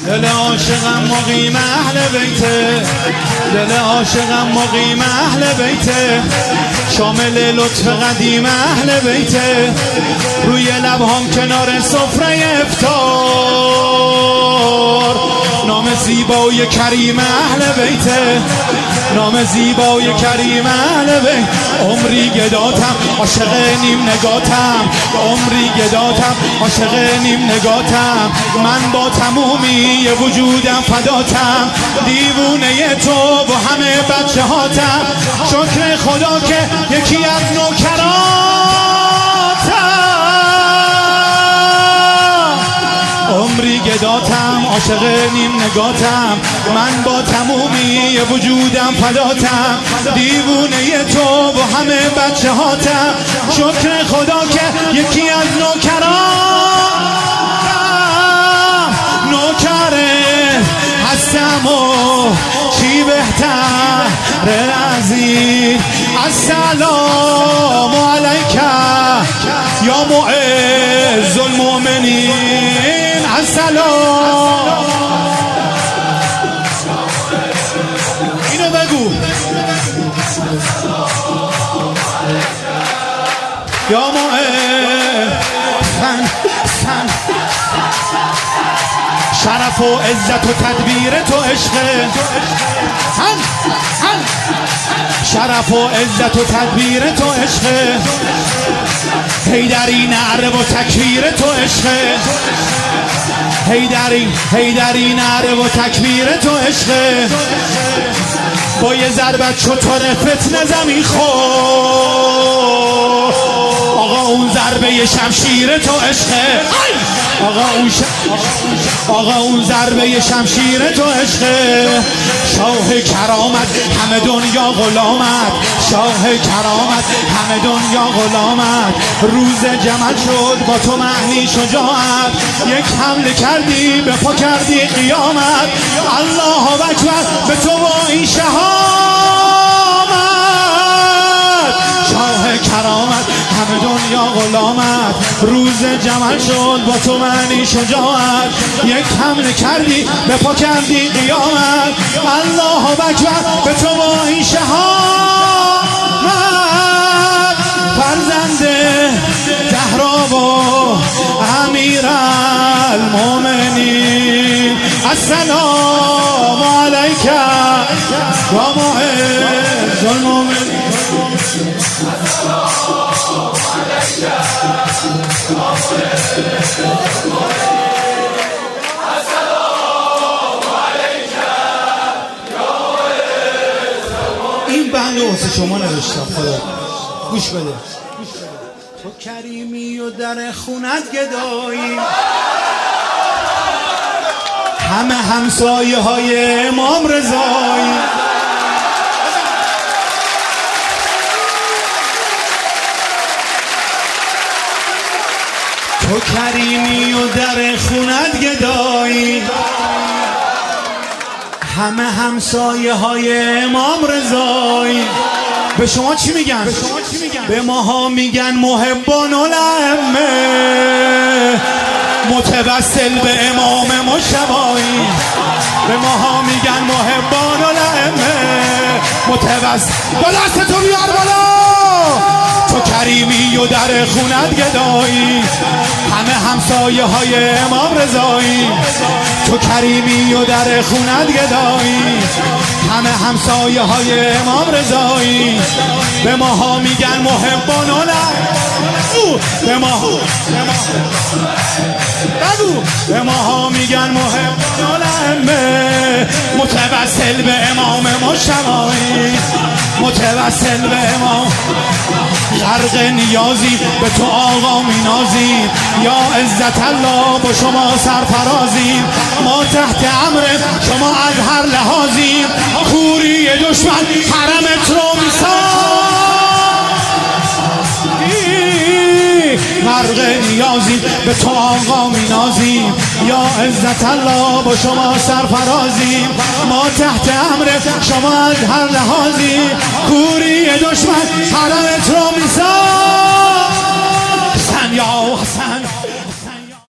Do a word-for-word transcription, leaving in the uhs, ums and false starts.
دل عاشقم مقیم اهل بیته، دل عاشقم مقیم اهل بیته، شامل لطف قدیم اهل بیته، روی لبهام کنار سفره افطار، نام زیبای کریم اهل بیته، نام زیبای کریم اهل بیت. عمری گداتم عاشق نیم نگاتم، عمری گداتم عاشق نیم نگاتم، من با تمومی وجودم فداتم، دیوونه تو و همه بچه هاتم، شکر خدا که یکی از نوکراتم، عمری گداتم عاشق نیم نگاتم، من با تمومی وجودم فداتم، دیوونه تو و همه بچه هاتم، شکر خدا که یکی از نوکراتم، نوکره هستم و چی بهتر از این. السلام علیک یا معز المؤمنین، السلام. اینو بگو یا معز، شرف و عزت و تدبیر تو عشقه، شرف و عزت و تدبیر تو عشقه، حیدری نعره و تکبیر تو عشقه، حیدری حیدری نعره و تکبیر تو عشقه، با یه ضربت چطور فتنه زمین خورد، آقا اون ضربه شمشیر تو عشقه، آقا اون ش... آقا اون ضربه شمشیر تو عشقه، شاه کرامت همه دنیا غلامت، شاه کرامت همه دنیا غلامت، روز جمل شد با تو معنی شجاعت، یک حمله کردی به پا کردی قیامت، الله اکبر به تو با این شهامت، شاه کرامت همه دنیا غلامت، روز جمل شد با تو معنی شجاعت، یک حمله کردی به پا کردی قیامت، الله اکبر به تو با این شهامت، فرزند زهرا و امیرالمومنین، السلام علیک و معز المؤمنین. این بند واسه شما نوشتم، خدا گوش بده. تو کریمی و در خونت گدایی، همه همسایه های امام رضایی، تو کریمی و در خونت گدایی، همه همسایه های امام رضایی. به شما چی میگن؟ به ماها میگن محبان الائمه، متوسل به امام مجتبی، به ماها میگن محبان الائمه، متوسل. با دست تو بیار بالا. تو کریمی و در خونت گدایی، همه همسایه های امام رضایی، تو کریمی و در خونت گدایی، همه همسایه های امام رضایی، به ماها میگن محبان الائمه، به ماها بگو، به ماها میگن محبان الائمه، متوسل به امام مجتبی، متوسل به امام، غرق نیازی به تو آقا مینازیم، یا عزت الله با شما سرفرازیم، ما تحت امر شما از هر لحاظیم، کوری دشمن حرمت رو میسازیم، غرق نیازی به تو آقا مینازیم، یا عزت الله با شما سرفرازیم، ما تحت امر شما از هر لحاظیم، کوری دشمن حرمت رو میسازیم. حسن یا حسن